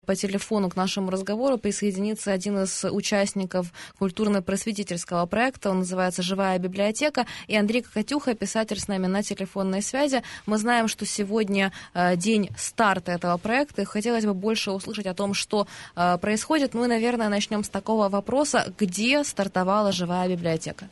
По телефону к нашему разговору присоединится один из участников культурно-просветительского проекта. Он называется «Живая библиотека». И Андрей Кокатюха, писатель, с нами на телефонной связи. Мы знаем, что сегодня день старта этого проекта. И хотелось бы больше услышать о том, что происходит. Ну и, наверное, начнем с такого вопроса. Где стартовала «Живая библиотека»?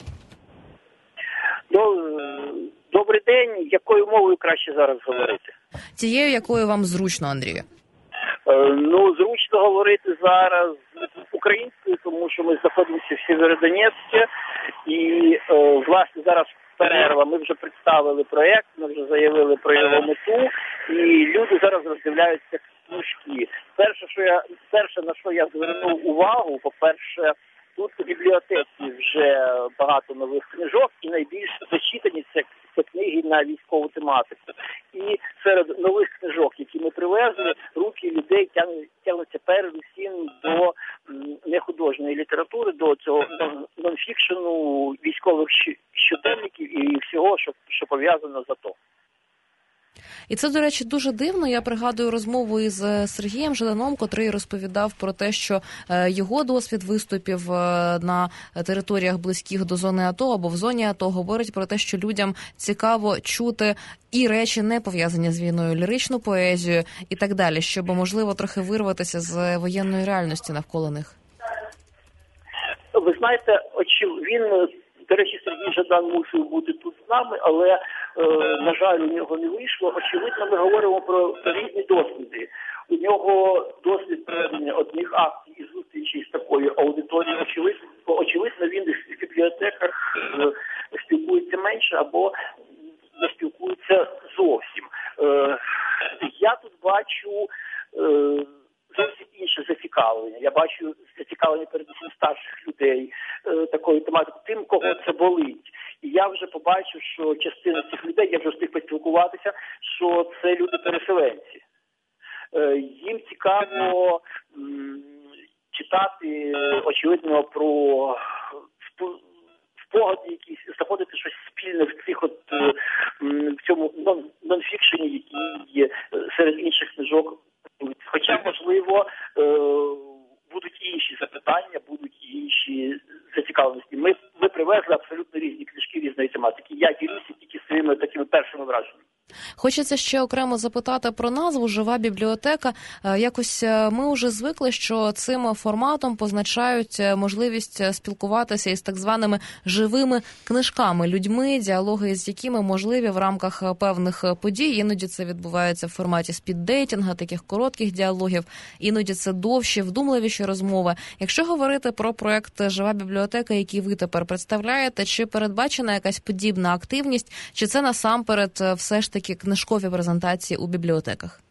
Добрий день. Якою мовою краще зараз говорити? Тією, якою вам зручно, Андрію. Зручно говорити зараз українською, тому що ми знаходимося в Сєвєродонецьку. І, власне, зараз перерва. Ми вже представили проєкт, ми вже заявили про його мету. І люди зараз роздивляються книжки. Перше, на що я звернув увагу, по-перше, тут у бібліотеці вже багато нових книжок, і найбільш зачитані це книги на військову тематику. І серед нових книжок, які ми привезли, руки людей тягнуться передусім до нехудожньої літератури, до цього нонфікшену, військових щоденників і всього, що пов'язано з АТО. І це, до речі, дуже дивно. Я пригадую розмову із Сергієм Жаданом, котрий розповідав про те, що його досвід виступів на територіях близьких до зони АТО або в зоні АТО говорить про те, що людям цікаво чути і речі, не пов'язані з війною, ліричну поезію і так далі, щоб, можливо, трохи вирватися з воєнної реальності навколо них. Ви знаєте, він... До речі, Сергій Жадан мусив бути тут з нами, але, на жаль, у нього не вийшло. Очевидно, ми говоримо про різні досвіди. У нього досвід проведення одних акцій і зустрічей з такою аудиторією. Очевидно, він в бібліотеках спілкується менше або не спілкується зовсім. Я тут бачу зовсім інше зацікавлення. Я бачу зацікавлення передусім старших людей такої тематики, тим, кого це болить. І я вже побачив, що частина цих людей, я вже встиг поспілкуватися, що це люди-переселенці. Їм цікаво читати, очевидно, про спогади якісь, знаходити щось спільне в цих в цьому нонфікшені, який є серед інших книжок. Хоча, можливо, будуть інші запитання, будуть інші зацікавленості. Ми привезли абсолютно різні книжки різної тематики. Я ділюся тільки своїми такими першими враженнями. Хочеться ще окремо запитати про назву «Жива бібліотека». Якось ми вже звикли, що цим форматом позначають можливість спілкуватися із так званими живими книжками, людьми, діалоги з якими можливі в рамках певних подій. Іноді це відбувається в форматі спіддейтінга, таких коротких діалогів, іноді це довші, вдумливіші розмови. Якщо говорити про проєкт «Жива бібліотека», який ви тепер представляєте, чи передбачена якась подібна активність, чи це насамперед все ж таки книжкові презентації у бібліотеках?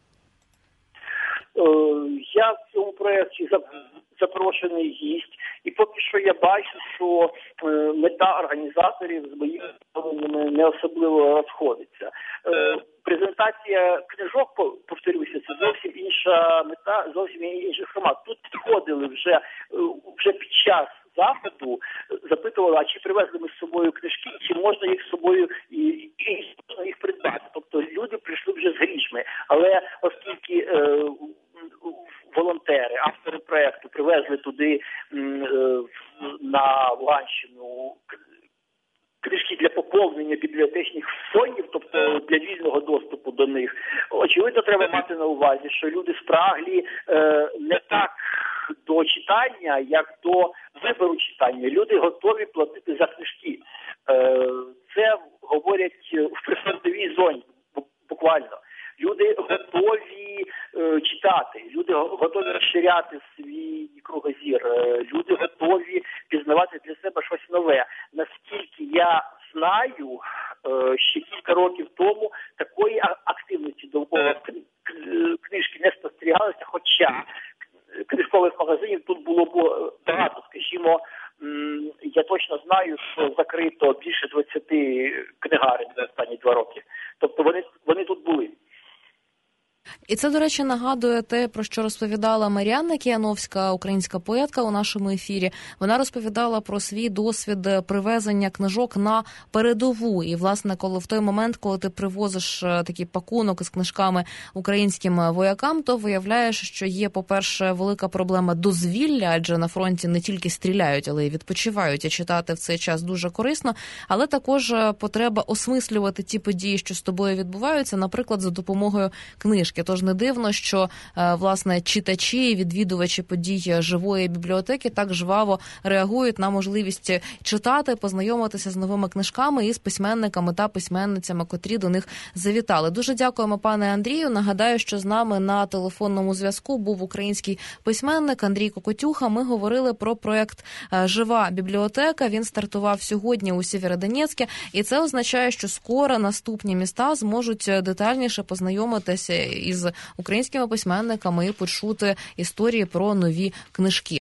Я в цьому проєкті запрошений гість, і поки що я бачу, що мета організаторів з моїми ставленнями не особливо розходиться. Презентація книжок, повторюся, це зовсім інша мета, зовсім інший формат. Тут підходили вже під час заходу, запитували, а чи привезли ми з собою книжки, чи можна їх з собою і можна їх придбати. Тобто люди прийшли вже з грішми. Але оскільки волонтери, автори проєкту привезли туди на Луганщину книжки для поповнення бібліотечних фондів, тобто для вільного доступу до них, очевидно, треба мати на увазі, що люди спраглі не так до читання, як до вибору читання. Люди готові платити за книжки. Це говорять в прифронтовій зоні, буквально. Люди готові читати, люди готові розширяти свій кругозір, люди готові пізнавати для себе щось нове. Наскільки я знаю, ще кілька років тому такої активності довкола книжки не спостерігалося, хоча книжкових магазинів тут було багато. Скажімо, я точно знаю, що закрито більше 20 книгарень за останні 2 роки. Тобто вони тут були. І це, до речі, нагадує те, про що розповідала Мар'яна Кіановська, українська поетка у нашому ефірі. Вона розповідала про свій досвід привезення книжок на передову. І, власне, коли в той момент, коли ти привозиш такий пакунок із книжками українським воякам, то виявляєш, що є, по-перше, велика проблема дозвілля, адже на фронті не тільки стріляють, але й відпочивають, і читати в цей час дуже корисно, але також потреба осмислювати ті події, що з тобою відбуваються, наприклад, за допомогою книжки. Тож не дивно, що, власне, читачі, відвідувачі подій живої бібліотеки так жваво реагують на можливість читати, познайомитися з новими книжками і з письменниками та письменницями, котрі до них завітали. Дуже дякуємо, пане Андрію. Нагадаю, що з нами на телефонному зв'язку був український письменник Андрій Кокотюха. Ми говорили про проєкт «Жива бібліотека». Він стартував сьогодні у Сєвєродонецьку, і це означає, що скоро наступні міста зможуть детальніше познайомитися із українськими письменниками і почути історії про нові книжки.